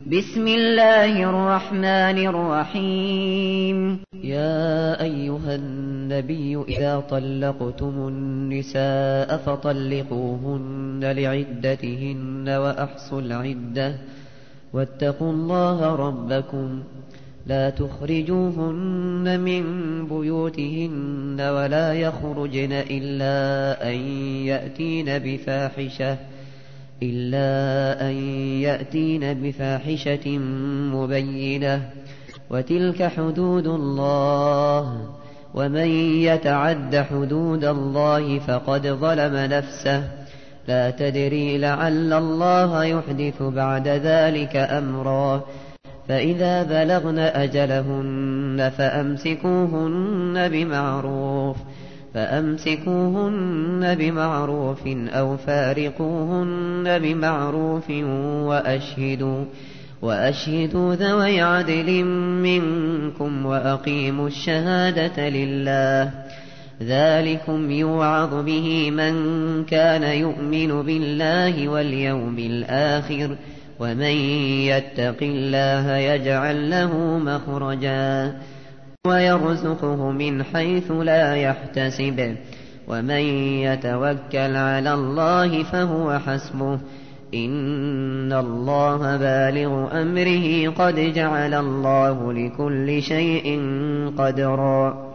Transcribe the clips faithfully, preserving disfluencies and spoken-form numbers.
بسم الله الرحمن الرحيم. يا أيها النبي إذا طلقتم النساء فطلقوهن لعدتهن وأحصوا العدة واتقوا الله ربكم لا تخرجوهن من بيوتهن ولا يخرجن إلا أن يأتين بفاحشة إلا أن يأتين بفاحشة مبينة وتلك حدود الله ومن يتعد حدود الله فقد ظلم نفسه لا تدري لعل الله يحدث بعد ذلك أمرا فإذا بلغن أجلهن فأمسكوهن بمعروف فأمسكوهن بمعروف أو فارقوهن بمعروف وأشهدوا وأشهدوا ذوي عدل منكم وأقيموا الشهادة لله ذلكم يوعظ به من كان يؤمن بالله واليوم الآخر ومن يتق الله يجعل له مخرجا ويرزقه من حيث لا يحتسب ومن يتوكل على الله فهو حسبه إن الله بالغ أمره قد جعل الله لكل شيء قدرا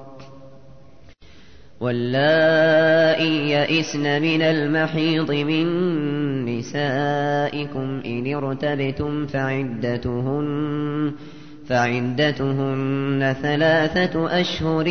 واللائي يئسن من المحيض من نسائكم إن ارتبتم فعدتهن فعدتهن ثلاثة أشهر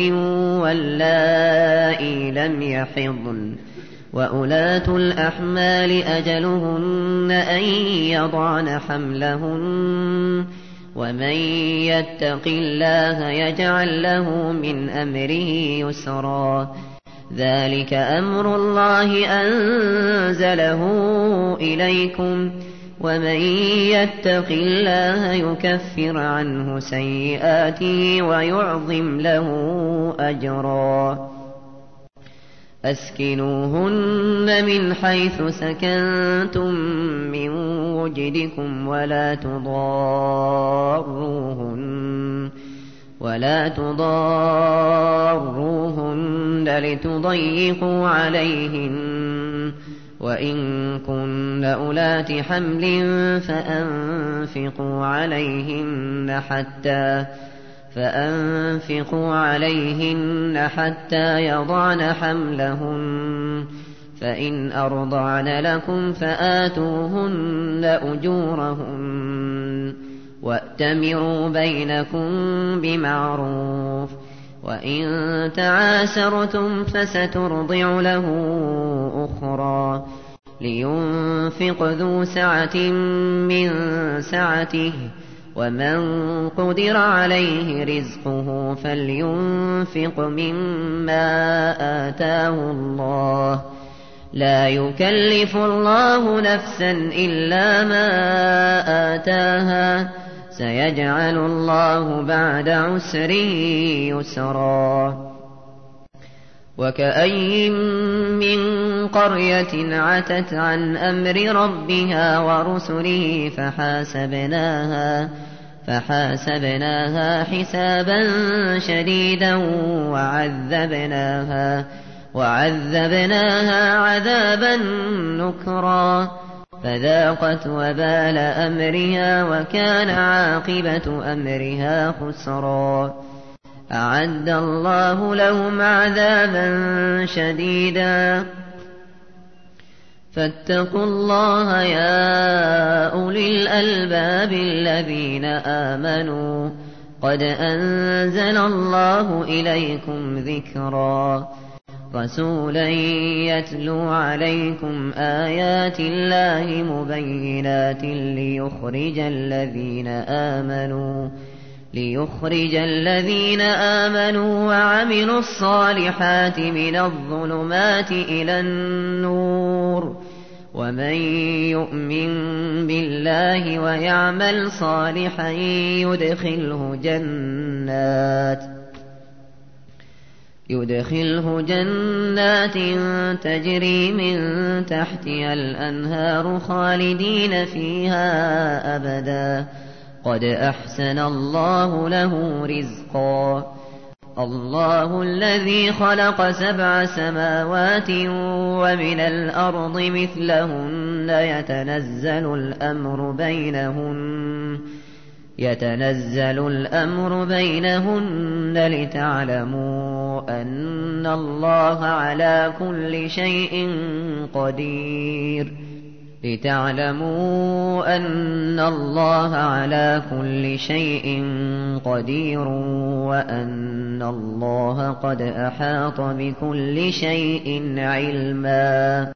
واللائي لم يحضن وأولاة الأحمال أجلهن أن يضعن حملهن ومن يتق الله يجعل له من أمره يسرا ذلك أمر الله أنزله إليكم ومن يتق الله يكفر عنه سيئاته ويعظم له أجرا أسكنوهن من حيث سكنتم من وجدكم ولا تضاروهن ولا تضاروهن لتضيقوا عليهن وإن كن أولات حمل فأنفقوا عليهن حتى فأنفقوا عليهن حتى يضعن حملهن فإن أرضعن لكم فآتوهن أجورهن وأتمروا بينكم بمعروف وإن تعاسرتم فسترضع له أخرى لينفق ذو سعة من سعته ومن قدر عليه رزقه فلينفق مما آتاه الله لا يكلف الله نفسا إلا ما آتاها سيجعل الله بعد عسر يسرا وكأي من قرية عتت عن أمر ربها ورسله فحاسبناها فحاسبناها حسابا شديدا وعذبناها وعذبناها عذابا نكرا فذاقت وبال أمرها وكان عاقبة أمرها خسرا أعد الله لهم عذابا شديدا فاتقوا الله يا أولي الألباب الذين آمنوا قد أنزل الله إليكم ذكرا رسولا يتلو عليكم آيات الله مبينات ليخرج الذين آمنوا ليخرج الذين آمنوا وعملوا الصالحات من الظلمات إلى النور ومن يؤمن بالله ويعمل صالحا يدخله جنات يدخله جنات تجري من تحتها الأنهار خالدين فيها أبدا قد أحسن الله له رزقا الله الذي خلق سبع سماوات ومن الأرض مثلهن يتنزل الأمر بينهن يتنزل الأمر بينهن لتعلموا أن الله على كل شيء قدير لتعلموا أن الله على كل شيء قدير وأن الله قد أحاط بكل شيء علما.